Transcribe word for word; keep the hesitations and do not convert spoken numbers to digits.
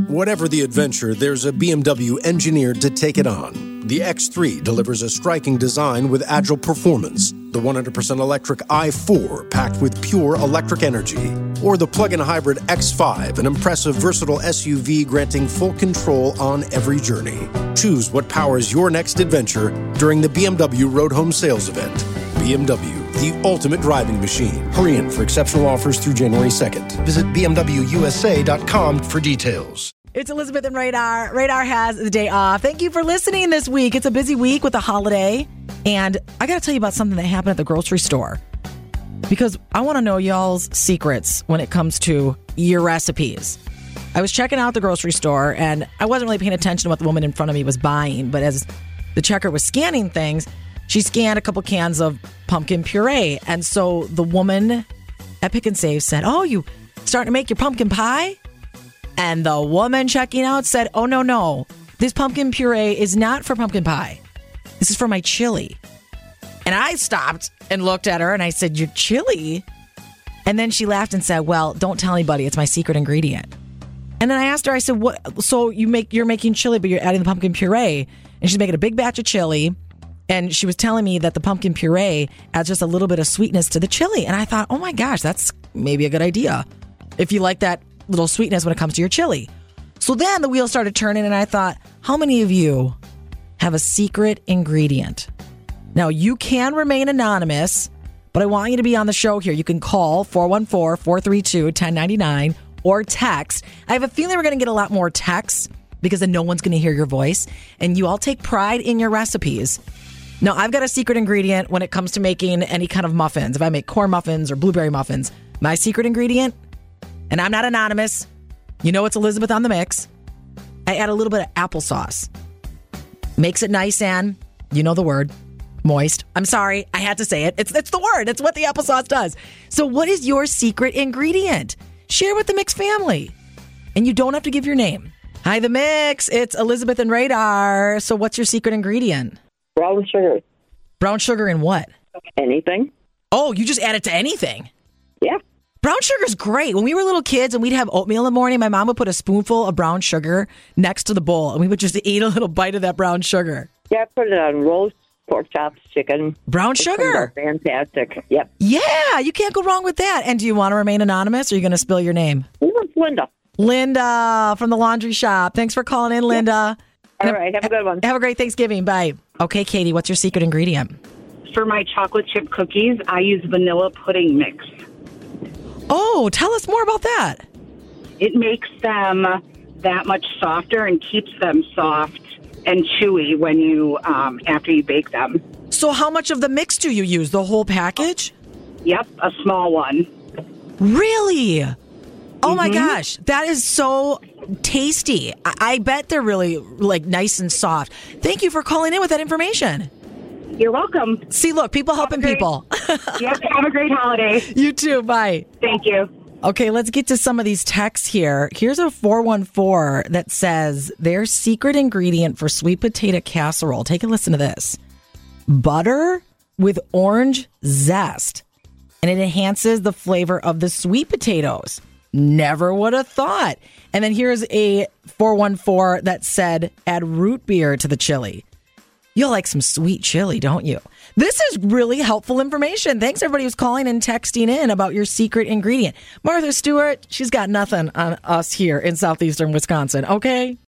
Whatever the adventure, there's a B M W engineered to take it on. The X three delivers a striking design with agile performance. The one hundred percent electric i four, packed with pure electric energy. Or the plug-in hybrid X five, an impressive, versatile S U V granting full control on every journey. Choose what powers your next adventure during the B M W Road Home Sales Event. B M W, the ultimate driving machine. Hurry in for exceptional offers through January second. Visit b m w u s a dot com for details. It's Elizabeth and Radar. Radar has the day off. Thank you for listening this week. It's a busy week with the holiday. And I got to tell you about something that happened at the grocery store. Because I want to know y'all's secrets when it comes to your recipes. I was checking out the grocery store, and I wasn't really paying attention to what the woman in front of me was buying. But as the checker was scanning things, she scanned a couple cans of pumpkin puree. And so the woman at Pick and Save said, "Oh, you starting to make your pumpkin pie?" And the woman checking out said, "Oh, no, no. This pumpkin puree is not for pumpkin pie. This is for my chili." And I stopped and looked at her and I said, "Your chili?" And then she laughed and said, "Well, don't tell anybody. It's my secret ingredient." And then I asked her, I said, "What? So you make, you're making chili, but you're adding the pumpkin puree." And she's making a big batch of chili. And she was telling me that the pumpkin puree adds just a little bit of sweetness to the chili. And I thought, oh my gosh, that's maybe a good idea if you like that little sweetness when it comes to your chili. So then the wheel started turning and I thought, how many of you have a secret ingredient? Now, you can remain anonymous, but I want you to be on the show here. You can call four one four, four three two, one zero nine nine or text. I have a feeling we're going to get a lot more texts because then no one's going to hear your voice. And you all take pride in your recipes. Now, I've got a secret ingredient when it comes to making any kind of muffins. If I make corn muffins or blueberry muffins, my secret ingredient, and I'm not anonymous, you know it's Elizabeth on the mix, I add a little bit of applesauce. Makes it nice and, you know the word, moist. I'm sorry, I had to say it. It's, it's the word. It's what the applesauce does. So what is your secret ingredient? Share with the Mix family. And you don't have to give your name. Hi, the Mix. It's Elizabeth and Radar. So what's your secret ingredient? Brown sugar. Brown sugar in what? Anything. Oh, you just add it to anything? Yeah. Brown sugar's great. When we were little kids and we'd have oatmeal in the morning, my mom would put a spoonful of brown sugar next to the bowl, and we would just eat a little bite of that brown sugar. Yeah, I put it on roast, pork chops, chicken. Brown It sugar? comes out fantastic. Yep. Yeah, you can't go wrong with that. And do you want to remain anonymous, or are you going to spill your name? It's Linda. Linda from the laundry shop. Thanks for calling in, Linda. All right, have a good one. Have a great Thanksgiving. Bye. Okay, Katie, what's your secret ingredient? For my chocolate chip cookies, I use vanilla pudding mix. Oh, tell us more about that. It makes them that much softer and keeps them soft and chewy when you um, after you bake them. So how much of the mix do you use? The whole package? Yep, a small one. Really? Oh, mm-hmm. My gosh. That is so tasty. I-, I bet they're really like nice and soft. Thank you for calling in with that information. You're welcome. See, look, people helping great, people. Yep, have a great holiday. You too. Bye. Thank you. Okay, let's get to some of these texts here. Here's a four one four that says their secret ingredient for sweet potato casserole. Take a listen to this. Butter with orange zest. And it enhances the flavor of the sweet potatoes. Never would have thought. And then here's a four one four that said add root beer to the chili. You'll like some sweet chili, don't you? This is really helpful information. Thanks, everybody who's calling and texting in about your secret ingredient. Martha Stewart, she's got nothing on us here in southeastern Wisconsin, okay?